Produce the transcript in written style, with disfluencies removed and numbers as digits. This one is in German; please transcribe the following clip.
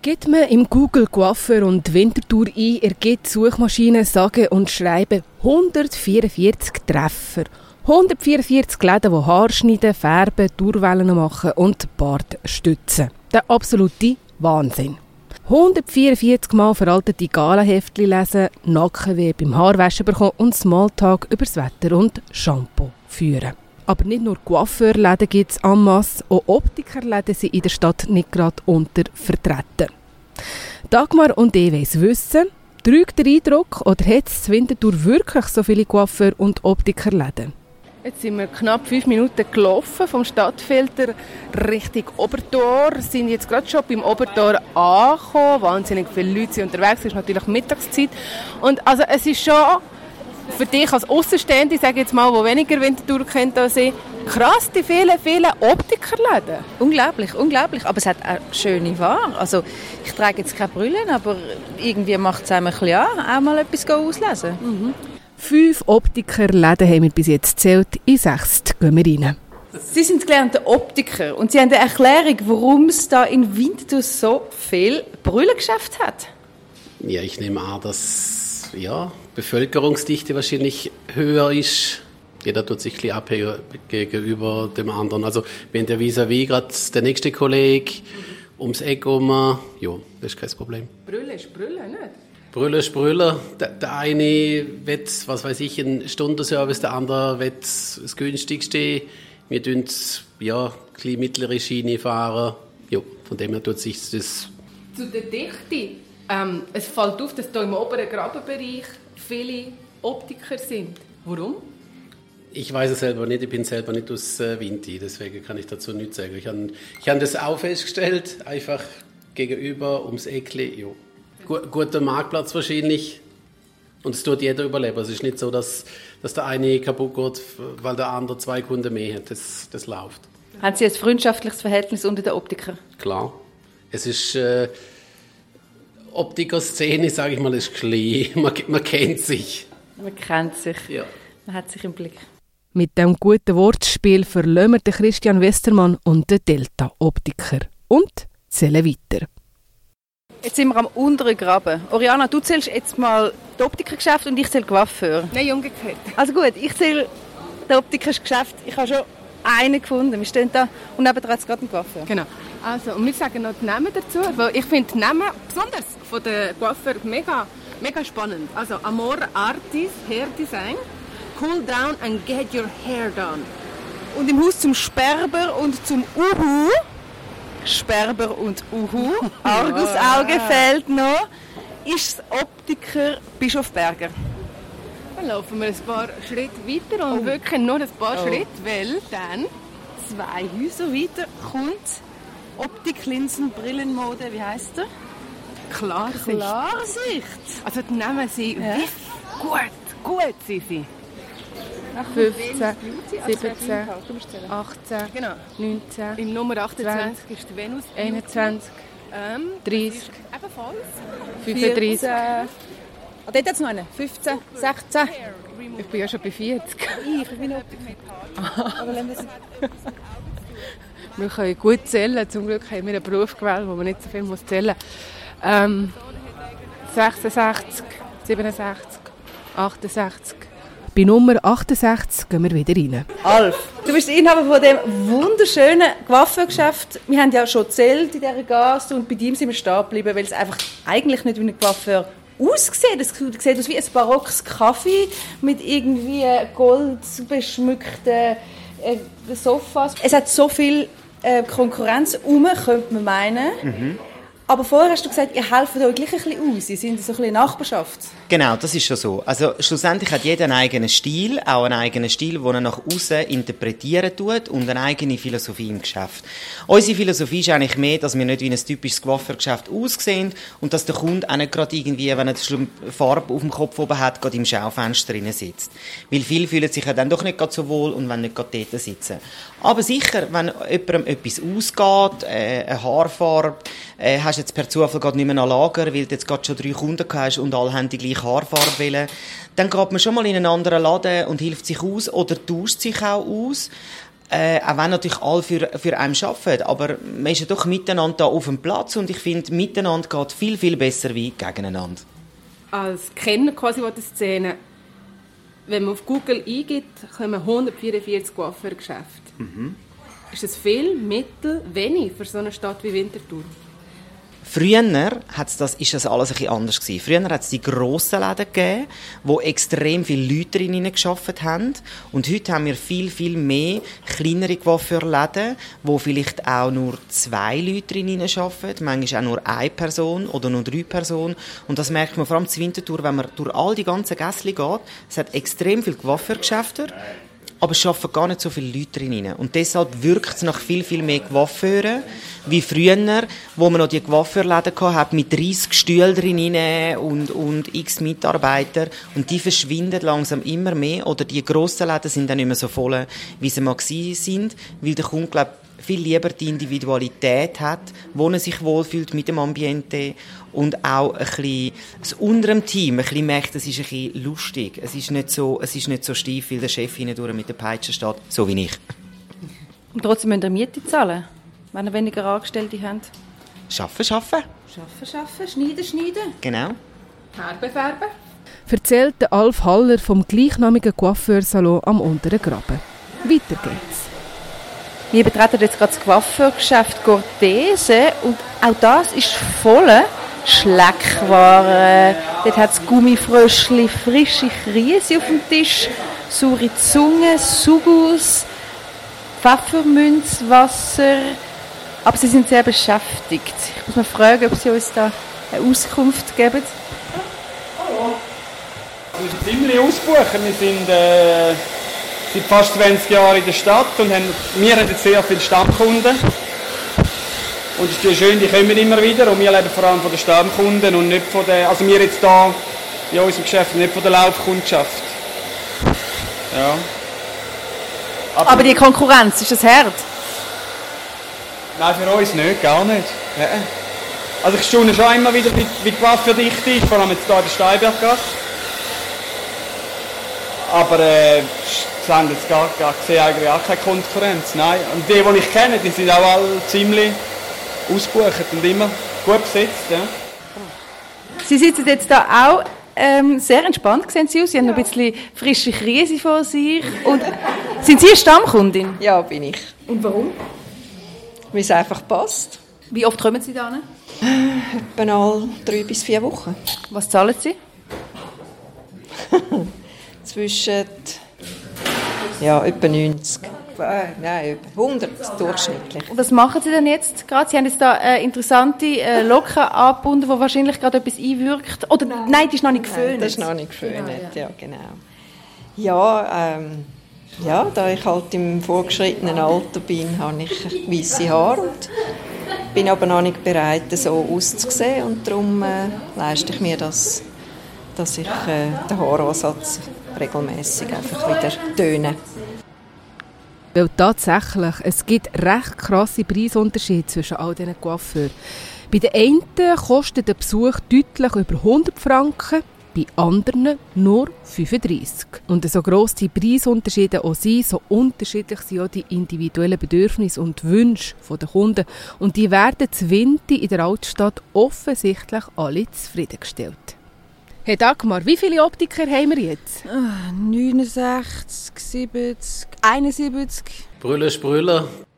Gibt man im Google Coiffeur und Winterthur ein, ergibt die Suchmaschine sage und schreibe 144 Treffer. 144 Läden, die Haare schneiden, färben, Durchwellen machen und Bart stützen. Der absolute Wahnsinn. 144 Mal veraltete Galaheftchen lesen, Nackenweh beim Haarwaschen bekommen und Smalltalk über das Wetter und Shampoo führen. Aber nicht nur Coiffeurläden gibt es en masse, auch Optikerläden sind in der Stadt nicht gerade untervertreten. Dagmar und ich wollen wissen, trügt der Eindruck oder hat es in Winterthur wirklich so viele Coiffeur- und Optikerläden? Jetzt sind wir knapp 5 Minuten gelaufen vom Stadtfilter Richtung Obertor. Wir sind jetzt gerade schon beim Obertor angekommen. Wahnsinnig viele Leute sind unterwegs. Es ist natürlich Mittagszeit. Und also es ist schon für dich als Aussenstehende, sage ich jetzt mal, die weniger Winterthur kennt als ich, krass, die vielen Optikerläden. Unglaublich, unglaublich. Aber es hat auch schöne Ware. Also ich trage jetzt keine Brillen, aber irgendwie macht es einem ein bisschen an, auch mal etwas auslesen. 5 Optikerläden haben wir bis jetzt gezählt. In 6 gehen wir rein. Sie sind gelernte Optiker und Sie haben eine Erklärung, warum es da in Winterthur so viel Brillengeschäft hat. Ja, ich nehme an, dass Bevölkerungsdichte wahrscheinlich höher ist. Jeder tut sich ein bisschen abhängen gegenüber dem anderen. Also wenn der vis-à-vis gerade der nächste Kollege ums Eck rum, das ist kein Problem. Brille ist Brille, nicht? Brüller ist Brüller. Der eine will, was weiß ich, einen Stundenservice, der andere will das günstigste. Wir tun ein bisschen mittlere Schiene fahren. Ja, von dem her tut sich das. Zu der Dichte. Es fällt auf, dass hier im oberen Grabenbereich viele Optiker sind. Warum? Ich weiß es selber nicht. Ich bin selber nicht aus Winti, deswegen kann ich dazu nichts sagen. Ich habe das auch festgestellt, einfach gegenüber ums Eckli. Ja. Guter Marktplatz wahrscheinlich. Und es tut jeder überleben. Es ist nicht so, dass der eine kaputt geht, weil der andere 2 Kunden mehr hat. Das läuft. Haben Sie ein freundschaftliches Verhältnis unter den Optikern? Klar. Es ist Optikerszene, sage ich mal, ist klein. Man kennt sich. Man kennt sich. Ja. Man hat sich im Blick. Mit diesem guten Wortspiel verlassen wir den Christian Westermann und den Delta-Optiker. Und zählen weiter. Jetzt sind wir am unteren Graben. Oriana, du zählst jetzt mal das Optikergeschäft und ich zähle Coiffeur. Nein, umgekehrt. Also gut, ich zähle das Optikergeschäft. Ich habe schon einen gefunden. Wir stehen da und nebenan hat es gerade einen Coiffeur. Genau. Also, und wir sagen noch die Namen dazu, weil ich finde die Namen, besonders von den Coiffeur, mega spannend. Also, Amor Artis, Hair Design, Cool Down and Get Your Hair Done. Und im Haus zum Sperber und zum Uhu. Sperber und Uhu. Argusauge fehlt noch. Ist das Optiker Bischofberger. Dann laufen wir ein paar Schritte weiter und wirklich nur ein paar Schritte, weil dann 2 Häuser weiter kommt Optiklinsen, Brillenmode, wie heisst der? Klarsicht. Also die Namen sind gut sind sie. 15, 17, 18, genau. 19, Im Nummer 28 20, ist die Venus. 21, 30, Ebenfalls. 35. Dort hat es noch einen. 15, 16. Ich bin ja schon bei 40. Ich bin Optiker. Aber wir können gut zählen. Zum Glück haben wir einen Beruf gewählt, wo man nicht so viel zählen muss. 66, 67, 68. Bei Nummer 68 gehen wir wieder rein. Alf, du bist der Inhaber von dem wunderschönen Coiffeurgeschäft. Wir haben ja schon gezählt in dieser Gasse und bei dir sind wir stehen geblieben, weil es einfach eigentlich nicht wie ein Coiffeur aussieht. Es sieht aus wie ein barockes Kaffee mit irgendwie goldbeschmückten Sofas. Es hat so viel Konkurrenz könnte man meinen. Aber vorher hast du gesagt, ihr helft euch gleich ein bisschen aus. Ihr seid so ein bisschen Nachbarschaft. Genau, das ist schon so. Also schlussendlich hat jeder einen eigenen Stil, auch einen eigenen Stil, den er nach außen interpretieren tut und eine eigene Philosophie im Geschäft. Unsere Philosophie ist eigentlich mehr, dass wir nicht wie ein typisches Coiffeurgeschäft aussehen und dass der Kunde auch nicht gerade irgendwie, wenn er schon Farbe auf dem Kopf oben hat, gerade im Schaufenster drin sitzt. Weil viele fühlen sich ja dann doch nicht gerade so wohl und wollen nicht gerade dort sitzen. Aber sicher, wenn jemandem etwas ausgeht, eine Haarfarbe, hast jetzt per Zufall gerade nicht mehr an Lager, weil du jetzt gerade schon 3 Kunden hast und alle haben die gleiche Haarfarbe wollen, dann geht man schon mal in einen anderen Laden und hilft sich aus oder tauscht sich auch aus. Auch wenn natürlich alle für einen arbeiten, aber man ist ja doch miteinander da auf dem Platz und ich finde, miteinander geht viel, viel besser wie gegeneinander. Als Kenner quasi der Szene, wenn man auf Google eingibt, kommen 144 Coiffeurgeschäfte. Ist das viel, mittel, wenig für so eine Stadt wie Winterthur? Früher ist das alles ein bisschen anders gewesen. Früher hat es die grossen Läden gegeben, wo extrem viele Leute drin gearbeitet haben. Und heute haben wir viel, viel mehr kleinere Coiffeurläden, wo vielleicht auch nur 2 Leute drin arbeiten, manchmal auch nur 1 Person oder nur 3 Personen. Und das merkt man vor allem zu Winterthur, wenn man durch all die ganzen Gässchen geht. Es hat extrem viele Coiffeurgeschäfte, aber es arbeiten gar nicht so viele Leute drin. Und deshalb wirkt es nach viel, viel mehr Coiffeuren, wie früher, wo man noch die Coiffeurläden hatte, mit 30 Stühlen drin und x Mitarbeiter. Und die verschwinden langsam immer mehr. Oder die grossen Läden sind dann nicht mehr so voll, wie sie mal waren, weil der Kunde, glaube ich, viel lieber die Individualität hat, wo er sich wohlfühlt mit dem Ambiente und auch ein bisschen das unter dem Team ein bisschen merkt, es ist ein bisschen lustig. Es ist nicht so steif, weil der Chef hindurch mit der Peitsche steht, so wie ich. Und trotzdem müsst ihr Miete zahlen, wenn ihr weniger Angestellte habt. Arbeiten. Schneiden. Genau. Färben. Erzählt der Alf Haller vom gleichnamigen Coiffeursalon am Unteren Graben. Weiter geht's. Wir betreten jetzt gerade das Coiffeurgeschäft Cortese und auch das ist voll Schleckwaren. Dort hat es Gummifröschli, frische Krise auf dem Tisch, saure Zunge, Sugus, Pfefferminzwasser. Aber sie sind sehr beschäftigt. Ich muss mal fragen, ob sie uns da eine Auskunft geben. Wir sind ziemlich ausgebucht. Wir sind seit fast 20 Jahren in der Stadt und wir haben jetzt sehr viele Stammkunden. Und es ist schön, die kommen immer wieder und wir leben vor allem von den Stammkunden und nicht von der, also wir jetzt hier in unserem Geschäft, nicht von der Laufkundschaft. Ja. Aber die Konkurrenz, ist das hart? Nein, für uns nicht, gar nicht. Ja. Also ich staune schon immer wieder, wie coiffeurdicht ist, vor allem jetzt hier in der Steinberggasse. Aber es haben jetzt gar gesehen, eigentlich auch keine Konkurrenz. Nein. Und die ich kenne, die sind auch alle ziemlich ausgebucht und immer gut besetzt. Ja. Sie sitzen jetzt da auch sehr entspannt, sehen Sie aus. Sie haben noch ein bisschen frische Krise vor sich. Und sind Sie eine Stammkundin? Ja, bin ich. Und warum? Weil es einfach passt. Wie oft kommen Sie da hin? Etwa alle 3 bis 4 Wochen. Was zahlen Sie? Zwischen etwa 90. Nein, etwa 100 durchschnittlich. Und was machen Sie denn jetzt gerade? Sie haben jetzt da eine interessante Locke angebunden, die wahrscheinlich gerade etwas einwirkt. Oder nein, die ist noch nicht geföhnt. Nein, das ist noch nicht geföhnt, ja genau. Ja, da ich halt im vorgeschrittenen Alter bin, habe ich weisse Haare und bin aber noch nicht bereit, so auszusehen. Und darum leiste ich mir das, dass ich den Haaransatz regelmäßig einfach wieder töne. Weil tatsächlich, es gibt recht krasse Preisunterschiede zwischen all diesen Coiffeuren. Bei den einen kostet der Besuch deutlich über 100 Franken, bei anderen nur 35. Und so gross die Preisunterschiede auch sind, so unterschiedlich sind auch die individuellen Bedürfnisse und Wünsche der Kunden. Und die werden zu Winti in der Altstadt offensichtlich alle zufriedengestellt. Herr Dagmar, wie viele Optiker haben wir jetzt? 69, 70, 71. Brüller, Sprüller.